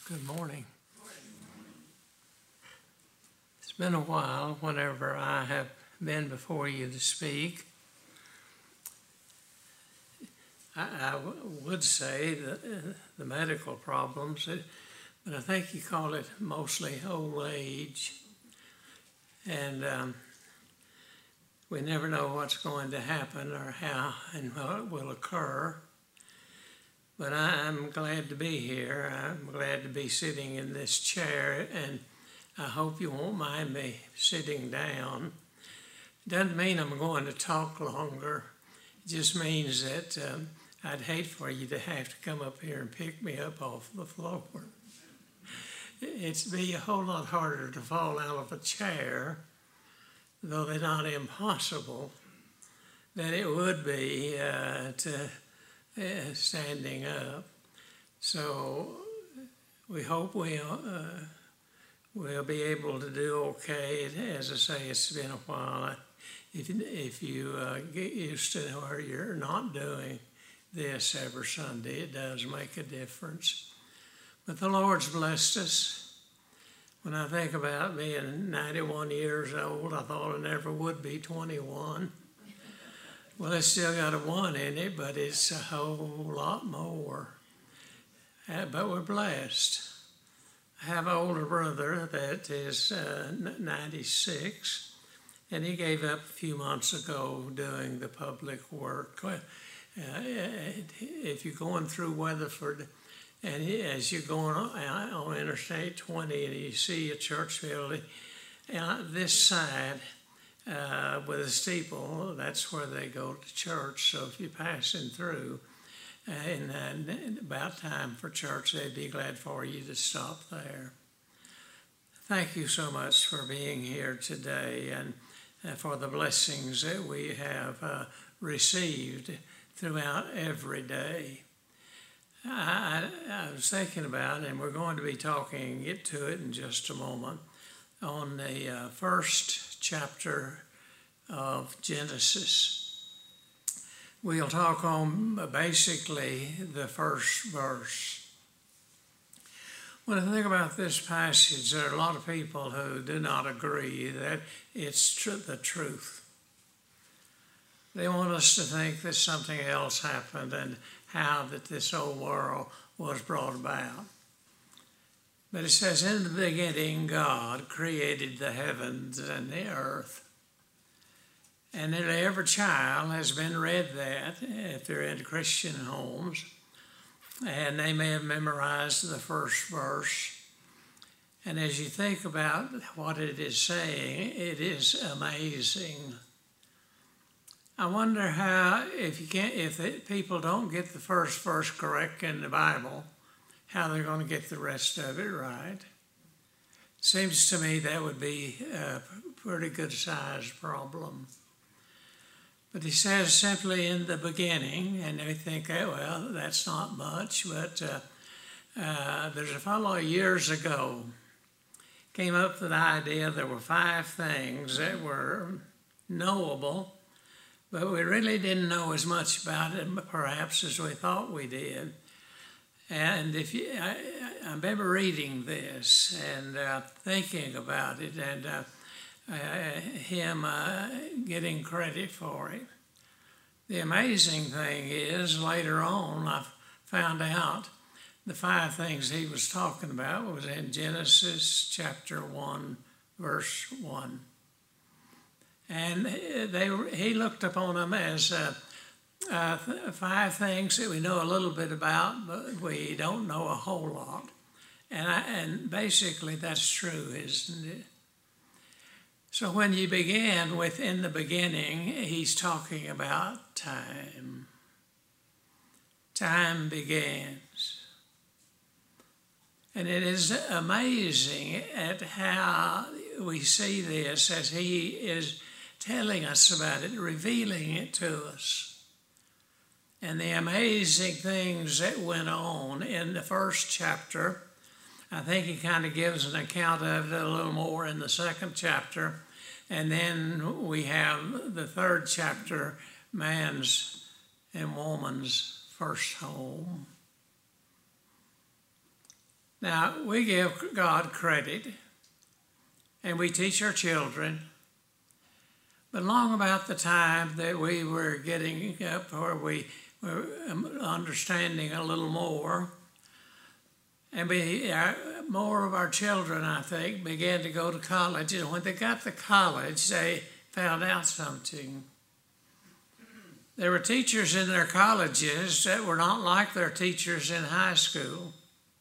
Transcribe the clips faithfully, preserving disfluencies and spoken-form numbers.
Good morning. It's been a while whenever I have been before you to speak. I, I w- would say that uh, the medical problems, uh, but I think you call it mostly old age. And um, we never know what's going to happen or how and what will occur. But I, I'm glad to be here. I'm glad to be sitting in this chair, and I hope you won't mind me sitting down. Doesn't mean I'm going to talk longer. It just means that um, I'd hate for you to have to come up here and pick me up off the floor. It'd be a whole lot harder to fall out of a chair, though they're not impossible, than it would be uh, to uh, standing up. So we hope we'll, uh, we'll be able to do okay. As I say, it's been a while. If, if you uh, get used to where you're not doing this every Sunday, it does make a difference. But the Lord's blessed us. When I think about being ninety-one years old, I thought I never would be twenty-one. Well, it's still got a one in it, but it's a whole lot more. Uh, but we're blessed. I have an older brother that is uh, ninety-six, and he gave up a few months ago doing the public work. Uh, if you're going through Weatherford, and as you're going on, on Interstate twenty and you see a church building, uh, this side uh, with a steeple, that's where they go to church. So if you're passing through, uh, and, and about time for church, they'd be glad for you to stop there. Thank you so much for being here today and uh, for the blessings that we have uh, received throughout every day. I, I, I was thinking about, and we're going to be talking, get to it in just a moment, on the uh, first chapter of Genesis. We'll talk on basically the first verse. When I think about this passage, there are a lot of people who do not agree that it's tr- the truth. They want us to think that something else happened and how that this old world was brought about. But it says, in the beginning, God created the heavens and the earth. And nearly every child has been read that if they're in Christian homes. And they may have memorized the first verse. And as you think about what it is saying, it is amazing. I wonder how, if you can't, if the, people don't get the first verse correct in the Bible, how they're going to get the rest of it right. Seems to me that would be a pretty good sized problem. But he says simply in the beginning, and they think, oh, well, that's not much, but uh, uh, there's a fellow years ago came up with the idea there were five things that were knowable, but we really didn't know as much about it perhaps as we thought we did. And if you, I, I remember reading this and uh, thinking about it, and uh, uh, him uh, getting credit for it. The amazing thing is, later on, I found out the five things he was talking about was in Genesis chapter one, verse one. And they, he looked upon them as uh, uh, five things that we know a little bit about, but we don't know a whole lot. And, I, and basically that's true, isn't it? So when you begin with in the beginning, he's talking about time. Time begins. And it is amazing at how we see this as he is telling us about it, revealing it to us. And the amazing things that went on in the first chapter, I think he kind of gives an account of it a little more in the second chapter. And then we have the third chapter, man's and woman's first home. Now, we give God credit, and we teach our children, but long about the time that we were getting up where we were understanding a little more, and we, our, more of our children, I think, began to go to college, and when they got to college, they found out something. There were teachers in their colleges that were not like their teachers in high school.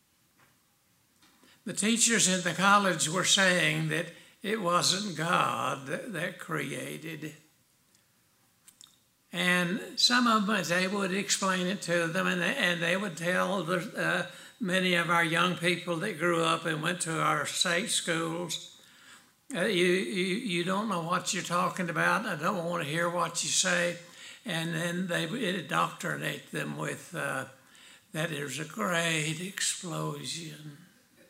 The teachers in the college were saying that it wasn't God that, that created. And some of them, they would explain it to them, and they, and they would tell the, uh, many of our young people that grew up and went to our state schools, uh, you, you, you don't know what you're talking about. I don't want to hear what you say. And then they would indoctrinate them with uh, that there's a great explosion.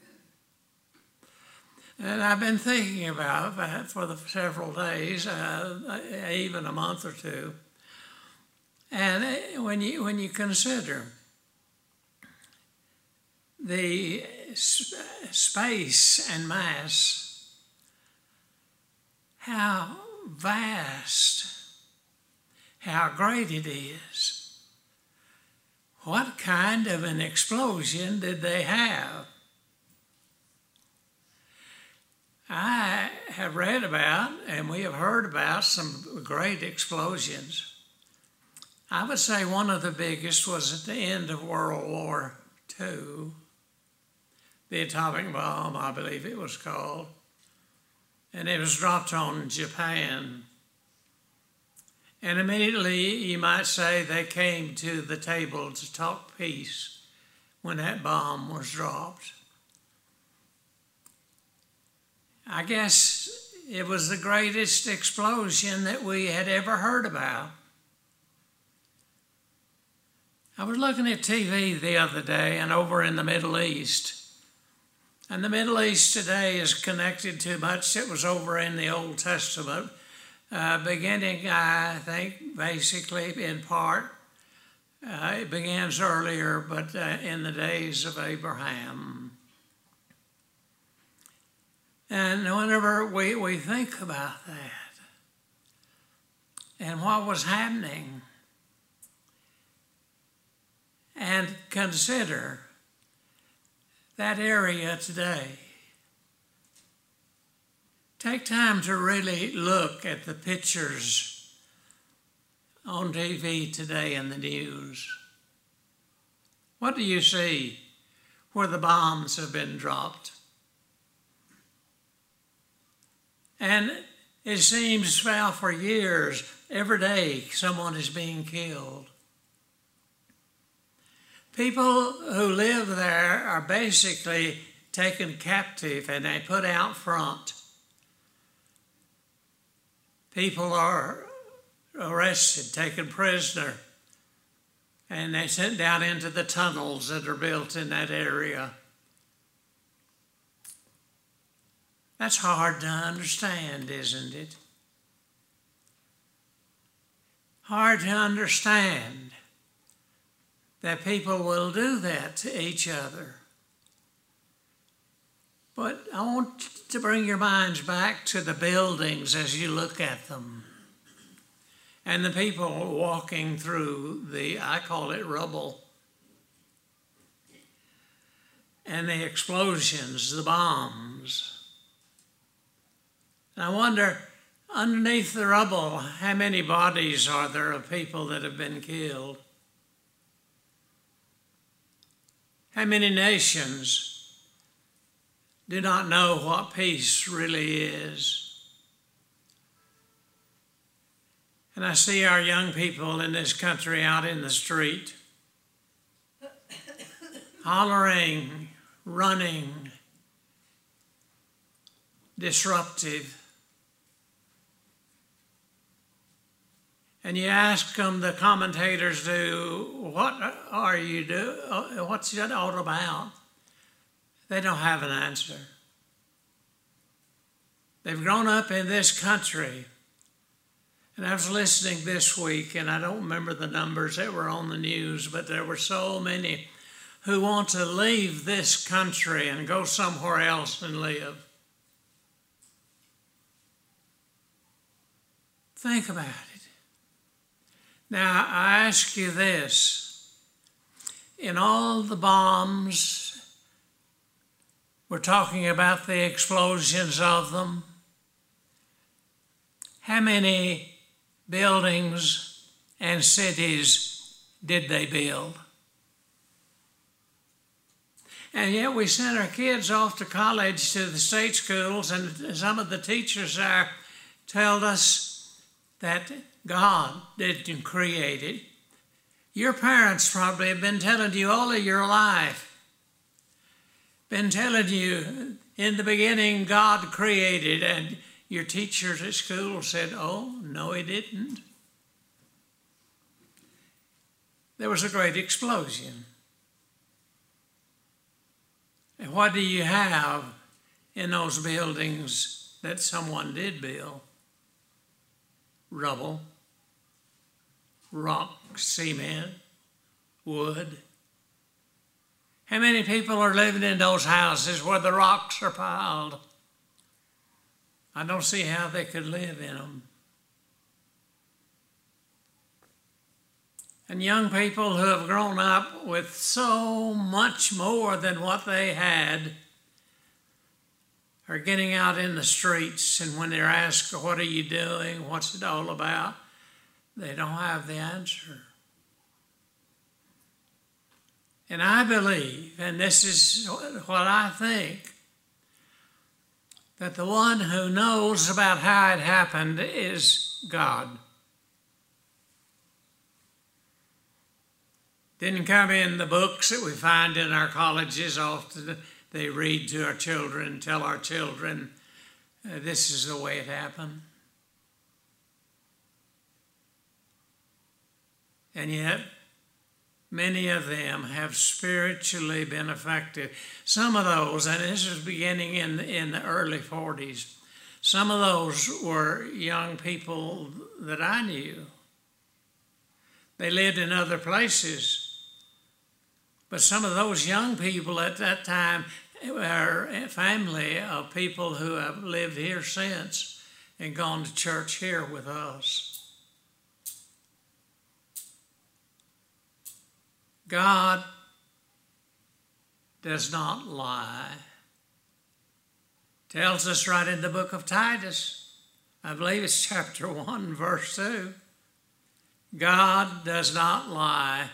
And I've been thinking about that for the several days, uh, even a month or two. And when you when you consider the space and mass, how vast, how great it is. What kind of an explosion did they have? I have read about, and we have heard about, some great explosions. I would say one of the biggest was at the end of World War Two. The atomic bomb, I believe it was called. And it was dropped on Japan. And immediately, you might say, they came to the table to talk peace when that bomb was dropped. I guess it was the greatest explosion that we had ever heard about. I was looking at T V the other day and over in the Middle East. And the Middle East today is connected to much that was over in the Old Testament. Uh, beginning, I think, basically in part, uh, it begins earlier, but uh, in the days of Abraham. And whenever we, we think about that and what was happening, and consider that area today, take time to really look at the pictures on T V today in the news. What do you see where the bombs have been dropped? And it seems, well, for years, every day someone is being killed. People who live there are basically taken captive and they put out front. People are arrested, taken prisoner, and they're sent down into the tunnels that are built in that area. That's hard to understand, isn't it? Hard to understand that people will do that to each other. But I want to bring your minds back to the buildings as you look at them, and the people walking through the, I call it rubble, and the explosions, the bombs. And I wonder, underneath the rubble, how many bodies are there of people that have been killed? How many nations do not know what peace really is? And I see our young people in this country out in the street, hollering, running, disruptive. And you ask them, the commentators do, what are you do? What's it all about? They don't have an answer. They've grown up in this country. And I was listening this week, and I don't remember the numbers that were on the news, but there were so many who want to leave this country and go somewhere else and live. Think about it. Now, I ask you this. In all the bombs, we're talking about the explosions of them. How many buildings and cities did they build? And yet we sent our kids off to college, to the state schools, and some of the teachers there told us that God didn't create it. Your parents probably have been telling you all of your life, been telling you in the beginning God created, and your teachers at school said, oh, no, he didn't. There was a great explosion. And what do you have in those buildings that someone did build? Rubble, rock, cement, wood. How many people are living in those houses where the rocks are piled? I don't see how they could live in them. And young people who have grown up with so much more than what they had are getting out in the streets, and when they're asked, what are you doing? What's it all about? They don't have the answer. And I believe, and this is what I think, that the one who knows about how it happened is God. Didn't come in the books that we find in our colleges. Often they read to our children, tell our children, uh, this is the way it happened. And yet, many of them have spiritually been affected. Some of those, and this was beginning in, in the early forties, some of those were young people that I knew. They lived in other places. But some of those young people at that time are a family of people who have lived here since and gone to church here with us. God does not lie. Tells us right in the book of Titus, I believe it's chapter one, verse two. God does not lie.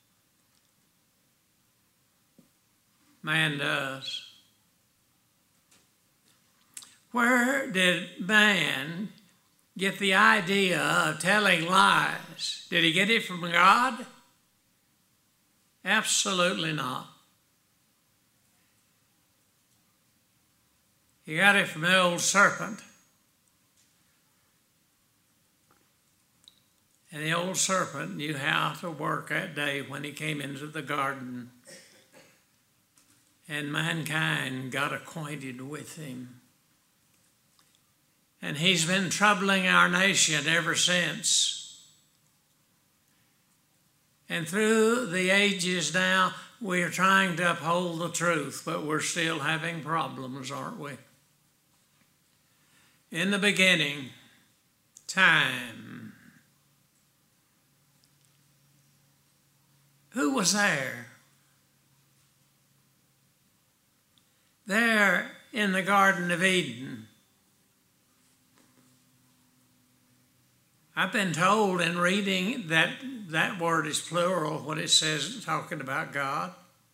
Man does. Where did man get the idea of telling lies? Did he get it from God? Absolutely not. He got it from the old serpent. And the old serpent knew how to work that day when he came into the garden. And mankind got acquainted with him. And he's been troubling our nation ever since. And through the ages now, we are trying to uphold the truth, but we're still having problems, aren't we? In the beginning, time. Who was there? There in the Garden of Eden. I've been told in reading that that word is plural when it says talking about God.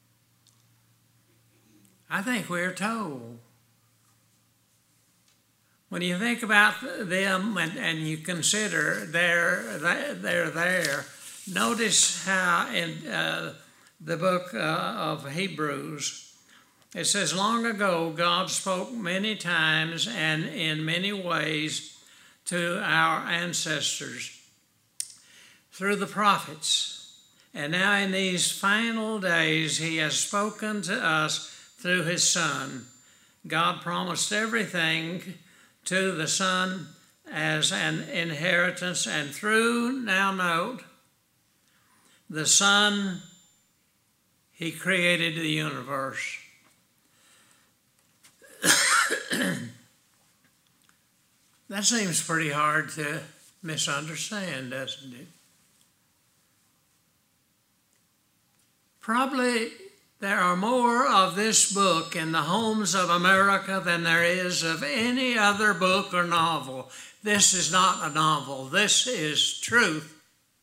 I think we're told. When you think about them and, and you consider they're, they're there, notice how in uh, the book uh, of Hebrews, it says, long ago, God spoke many times and in many ways to our ancestors through the prophets. And now in these final days, he has spoken to us through his Son. God promised everything to the Son as an inheritance. And through, now note, the Son, He created the universe. That seems pretty hard to misunderstand, doesn't it? Probably there are more of this book in the homes of America than there is of any other book or novel. This is not a novel. This is truth.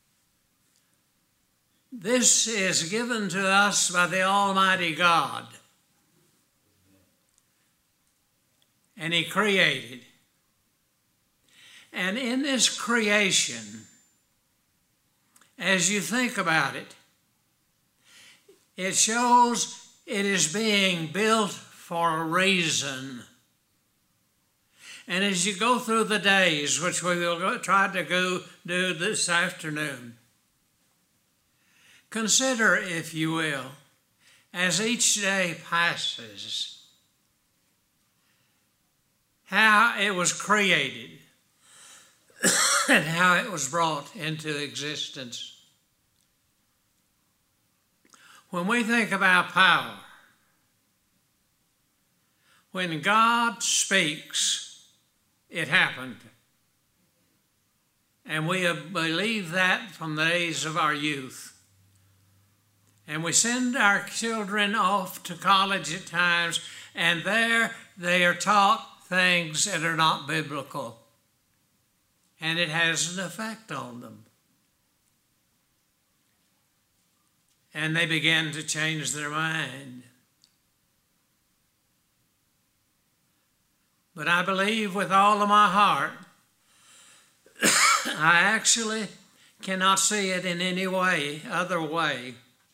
This is given to us by the Almighty God. And He created. And in this creation, as you think about it, it shows it is being built for a reason. And as you go through the days, which we will go, try to go do this afternoon, consider, if you will, as each day passes, how it was created and how it was brought into existence. When we think about power, when God speaks, it happened. And we believe that from the days of our youth. And we send our children off to college at times, and there they are taught things that are not biblical. And it has an effect on them. And they begin to change their mind. But I believe with all of my heart, I actually cannot see it in any way, other way.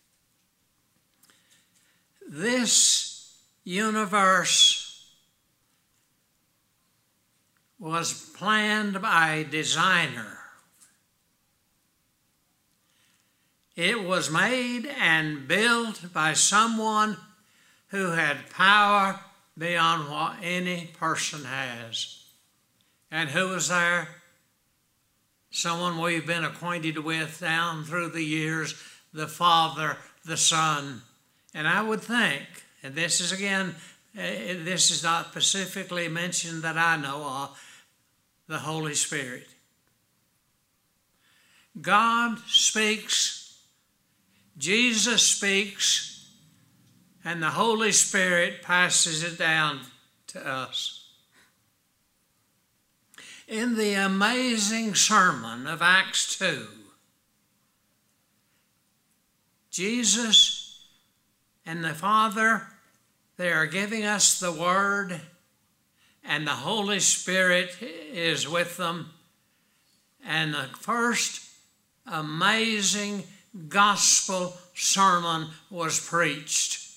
This universe was planned by a designer. It was made and built by someone who had power beyond what any person has. And who was there? Someone we've been acquainted with down through the years, the Father, the Son. And I would think, and this is again, this is not specifically mentioned that I know of, the Holy Spirit. God speaks, Jesus speaks, and the Holy Spirit passes it down to us. In the amazing sermon of Acts two, Jesus and the Father, they are giving us the Word, and the Holy Spirit is with them. And the first amazing gospel sermon was preached.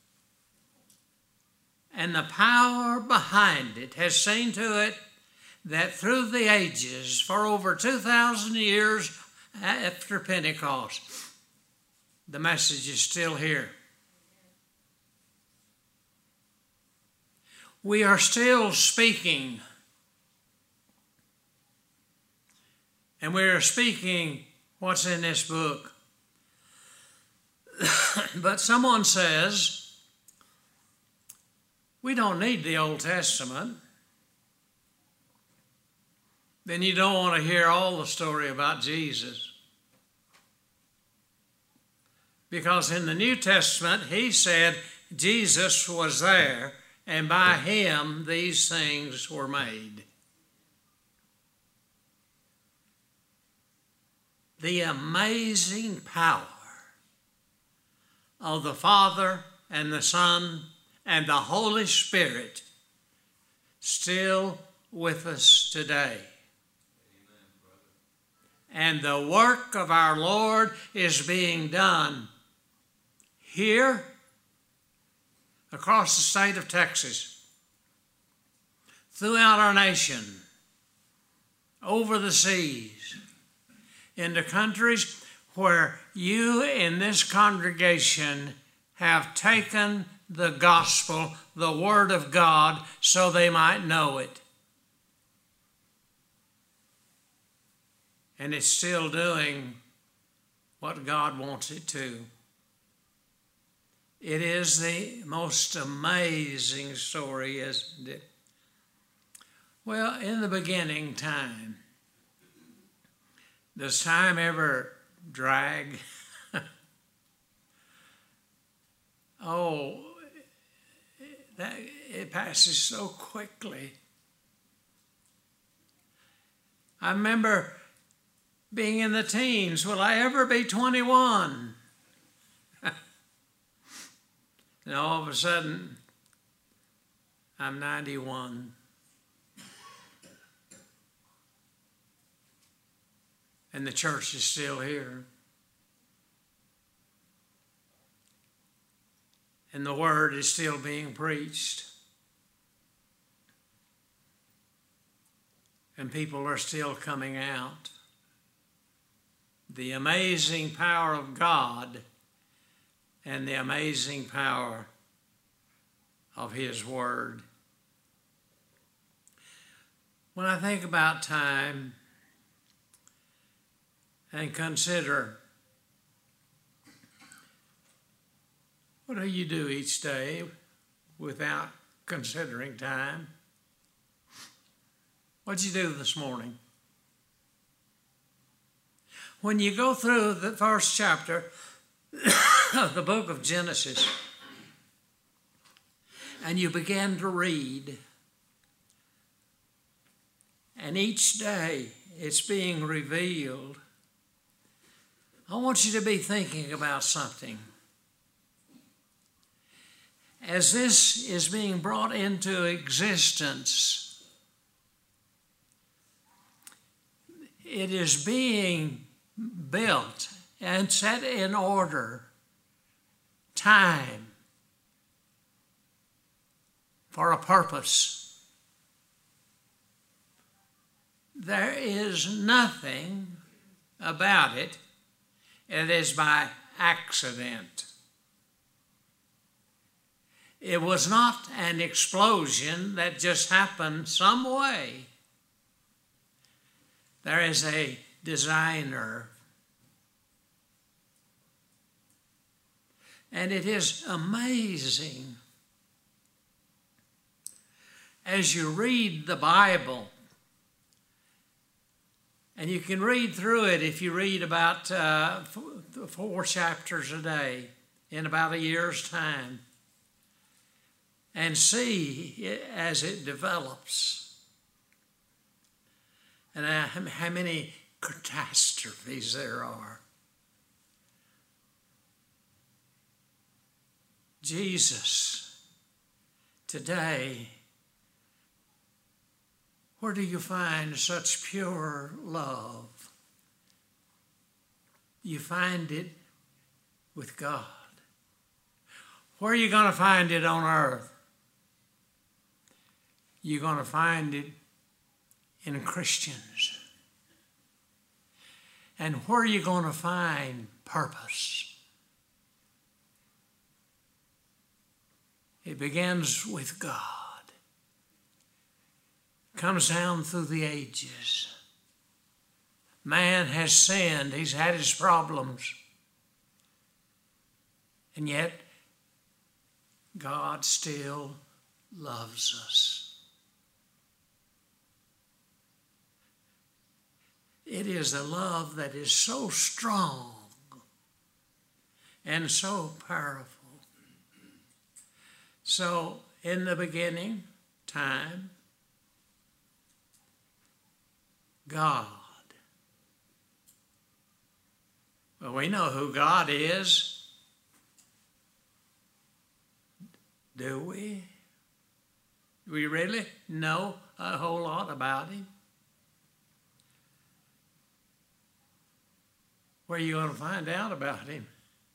And the power behind it has seen to it that through the ages, for over two thousand years after Pentecost, the message is still here. We are still speaking. And we are speaking what's in this book. But someone says, we don't need the Old Testament. Then you don't want to hear all the story about Jesus. Because in the New Testament, he said Jesus was there, and by him these things were made. The amazing power of the Father and the Son and the Holy Spirit still with us today. And the work of our Lord is being done here, across the state of Texas, throughout our nation, over the seas, into countries where you in this congregation have taken the gospel, the Word of God, so they might know it. And it's still doing what God wants it to. It is the most amazing story, isn't it? Well, in the beginning time, does time ever drag? Oh, that, it passes so quickly. I remember being in the teens. Will I ever be twenty-one? And all of a sudden, I'm ninety-one. And the church is still here. And the word is still being preached. And people are still coming out. The amazing power of God and the amazing power of His Word. When I think about time and consider, what do you do each day without considering time? What'd you do this morning? When you go through the first chapter of the book of Genesis and you begin to read, and each day it's being revealed, I want you to be thinking about something. As this is being brought into existence, it is being built and set in order, time, for a purpose. There is nothing about it that is by accident. It was not an explosion that just happened some way. There is a designer. And it is amazing as you read the Bible, and you can read through it if you read about uh, four chapters a day in about a year's time, and see it as it develops, and how many catastrophes there are. Jesus, today, where do you find such pure love? You find it with God. Where are you going to find it on earth? You're going to find it in Christians. And where are you going to find purpose? It begins with God. Comes down through the ages. Man has sinned. He's had his problems. And yet, God still loves us. It is a love that is so strong and so powerful. So, in the beginning, time, God. Well, we know who God is. Do we? Do we really know a whole lot about Him? Where are you going to find out about Him?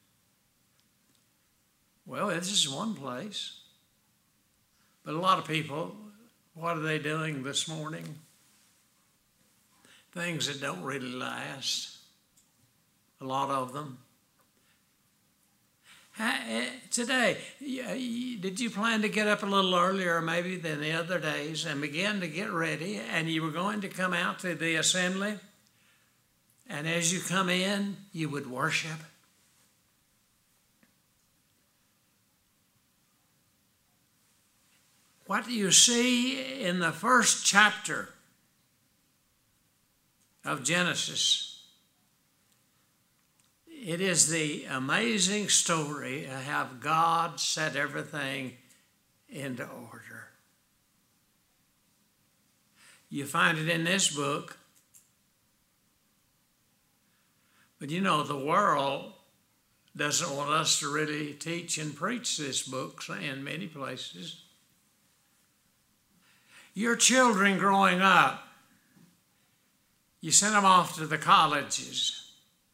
Well, this is one place. But a lot of people, what are they doing this morning? Things that don't really last. A lot of them. Today, did you plan to get up a little earlier maybe than the other days and begin to get ready, and you were going to come out to the assembly, and as you come in, you would worship? what do you see in the first chapter of Genesis? It is the amazing story of how God set everything into order. You find it in this book. But you know, the world doesn't want us to really teach and preach this book in many places. Your children growing up, you send them off to the colleges,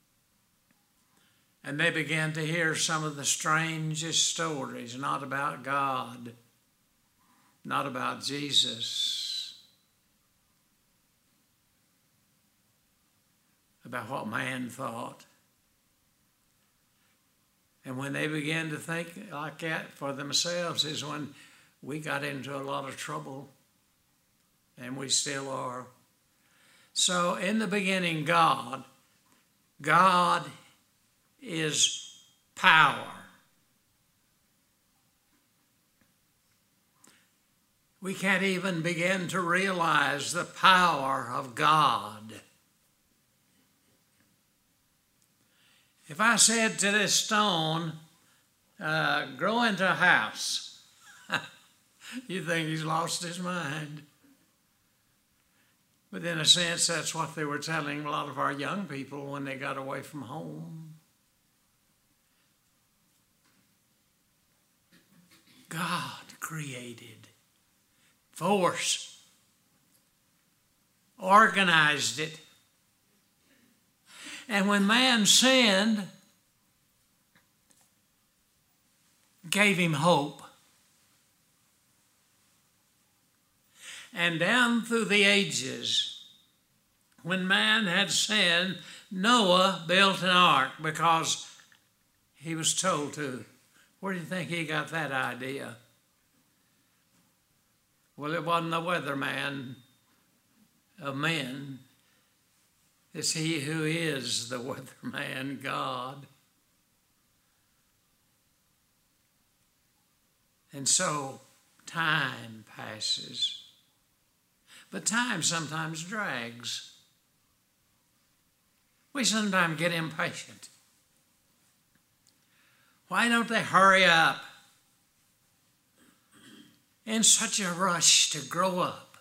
and they begin to hear some of the strangest stories, not about God, not about Jesus, about what man thought. And when they begin to think like that for themselves is when we got into a lot of trouble, and we still are. So in the beginning, God, God is power. We can't even begin to realize the power of God. If I said to this stone, uh, grow into a house, you think he's lost his mind. But in a sense, that's what they were telling a lot of our young people when they got away from home. God created force, organized it. And when man sinned, gave him hope. And down through the ages, when man had sinned, Noah built an ark because he was told to. Where do you think he got that idea? Well, it wasn't the weatherman of men. It's he who is the weatherman, God. And so time passes. But time sometimes drags. We sometimes get impatient. Why don't they hurry up? In such a rush to grow up.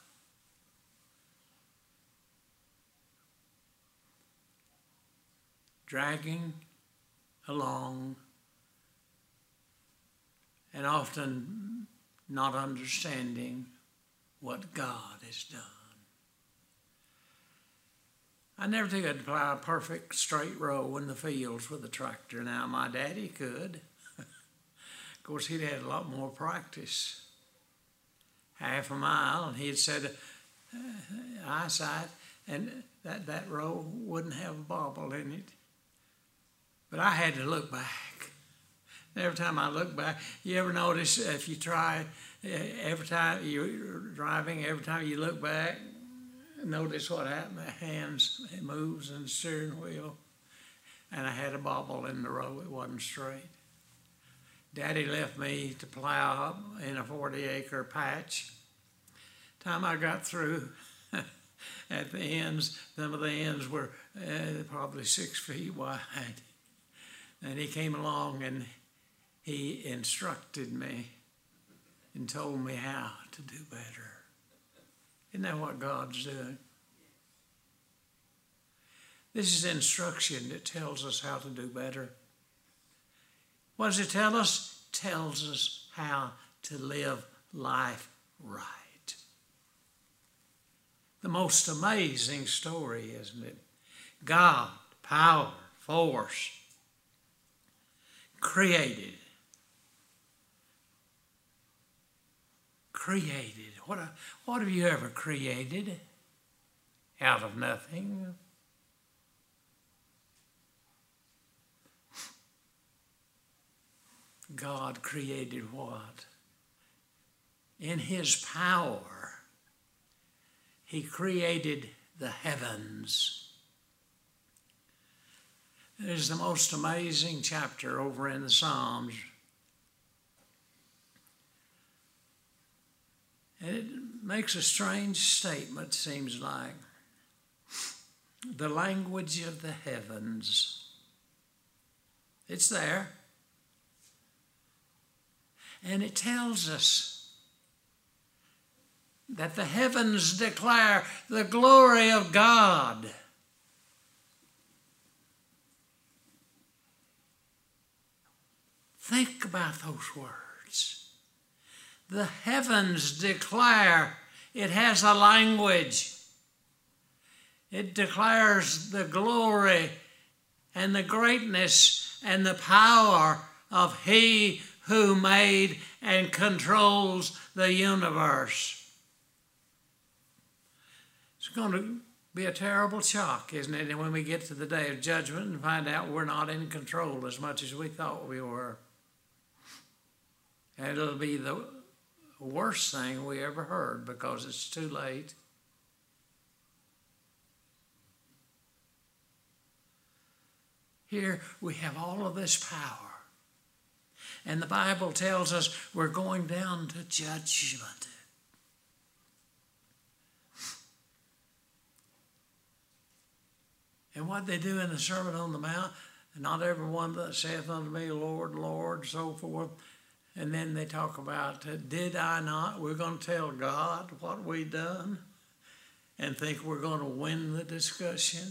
Dragging along and often not understanding what God has done. I never could plow a perfect straight row in the fields with a tractor. Now, my daddy could. Of course, he'd had a lot more practice. Half a mile, and he'd said uh, eyesight, and that, that row wouldn't have a bobble in it. But I had to look back. Every time I look back, you ever notice if you try, every time you're driving, every time you look back, notice what happened. The hands, it moves in the steering wheel. And I had a bobble in the row. It wasn't straight. Daddy left me to plow in a forty acre patch. Time I got through, at the ends, some of the ends were uh, probably six feet wide. And he came along and he instructed me and told me how to do better. Isn't that what God's doing? This is instruction that tells us how to do better. What does it tell us? It tells us how to live life right. The most amazing story, isn't it? God, power, force, created. Created. What, a, what have you ever created out of nothing? God created what? In his power, he created the heavens. It is the most amazing chapter over in the Psalms. And it makes a strange statement, seems like. The language of the heavens. It's there. And it tells us that the heavens declare the glory of God. Think about those words. The heavens declare. It has a language. It declares the glory and the greatness and the power of He who made and controls the universe. It's going to be a terrible shock, isn't it? And when we get to the day of judgment and find out we're not in control as much as we thought we were. And it'll be the worst thing we ever heard because it's too late. Here we have all of this power. And the Bible tells us we're going down to judgment. And what they do in the Sermon on the Mount, not everyone that saith unto me, Lord, Lord, so forth. And then they talk about, did I not? We're going to tell God what we done and think we're going to win the discussion.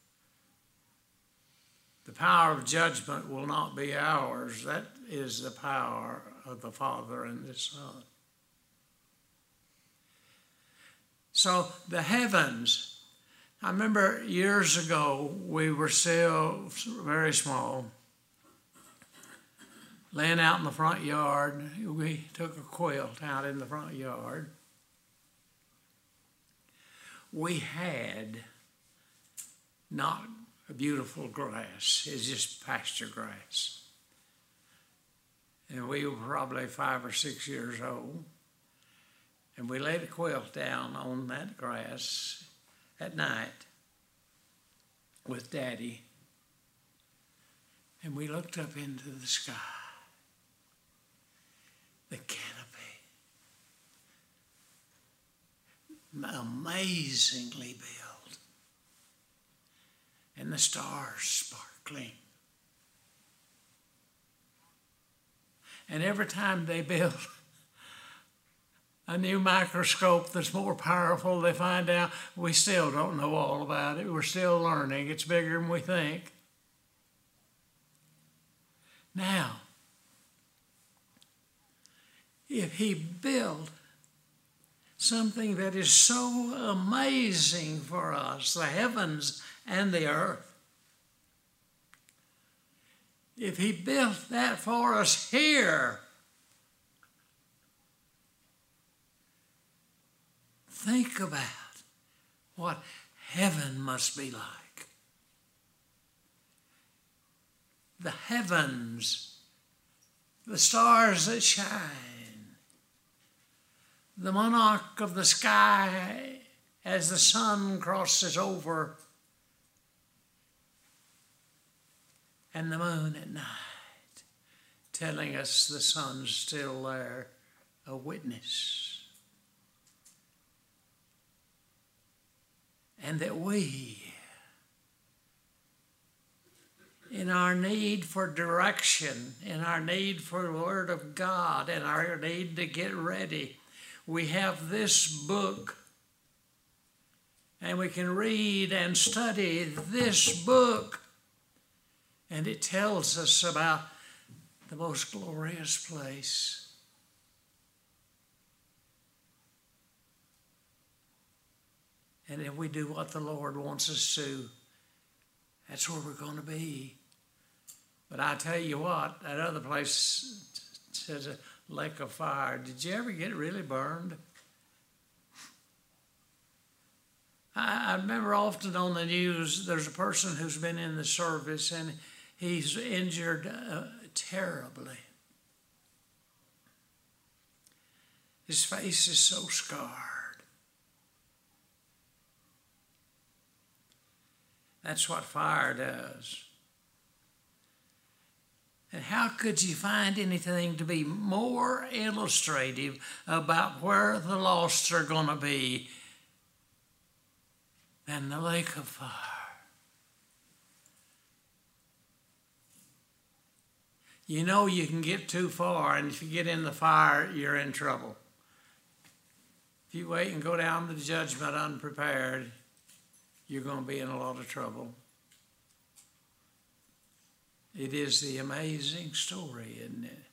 The power of judgment will not be ours. That is the power of the Father and the Son. So the heavens, I remember years ago, we were still very small, laying out in the front yard. We took a quilt out in the front yard. We had not a beautiful grass. It's just pasture grass. And we were probably five or six years old. And we laid a quilt down on that grass at night with Daddy. And we looked up into the sky. The canopy. Amazingly built. And the stars sparkling. And every time they build a new microscope that's more powerful, they find out we still don't know all about it. We're still learning. It's bigger than we think. Now, if He built something that is so amazing for us, the heavens and the earth, if He built that for us here, think about what heaven must be like. The heavens, the stars that shine, the monarch of the sky as the sun crosses over, and the moon at night, telling us the sun's still there, a witness. And that we, in our need for direction, in our need for the Word of God, in our need to get ready, we have this book, and we can read and study this book. And it tells us about the most glorious place. And if we do what the Lord wants us to, that's where we're going to be. But I tell you what, that other place says a lake of fire. Did you ever get really burned? I, I remember often on the news, there's a person who's been in the service and he's injured uh, terribly. His face is so scarred. That's what fire does. And how could you find anything to be more illustrative about where the lost are going to be than the lake of fire? You know you can get too far, and if you get in the fire, you're in trouble. If you wait and go down to the judgment unprepared, you're going to be in a lot of trouble. It is the amazing story, isn't it?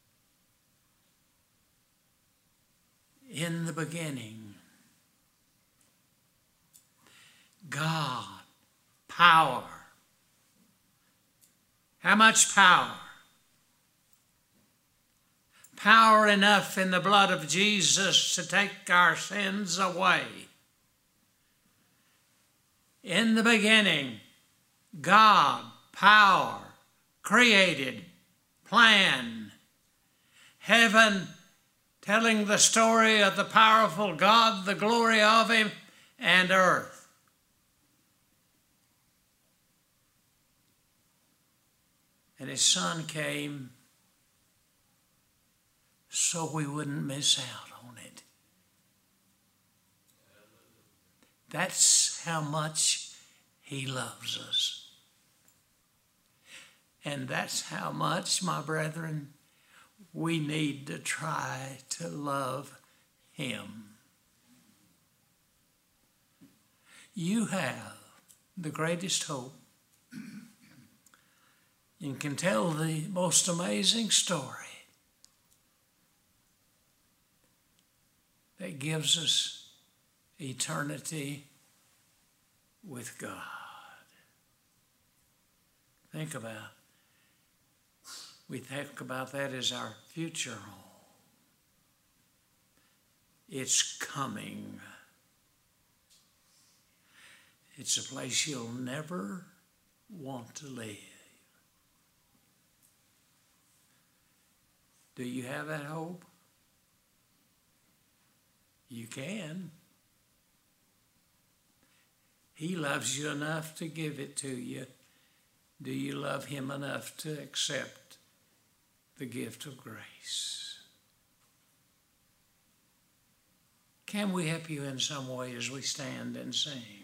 In the beginning, God, power. How much power? Power enough in the blood of Jesus to take our sins away. In the beginning, God, power, created, plan, heaven telling the story of the powerful God, the glory of Him, and earth. And His Son came so we wouldn't miss out on it. That's how much He loves us. And that's how much, my brethren, we need to try to love Him. You have the greatest hope. You can tell the most amazing story that gives us eternity with God. Think about it. We think about that as our future home. It's coming. It's a place you'll never want to live. Do you have that hope? You can. He loves you enough to give it to you. Do you love Him enough to accept the gift of grace? Can we help you in some way as we stand and sing?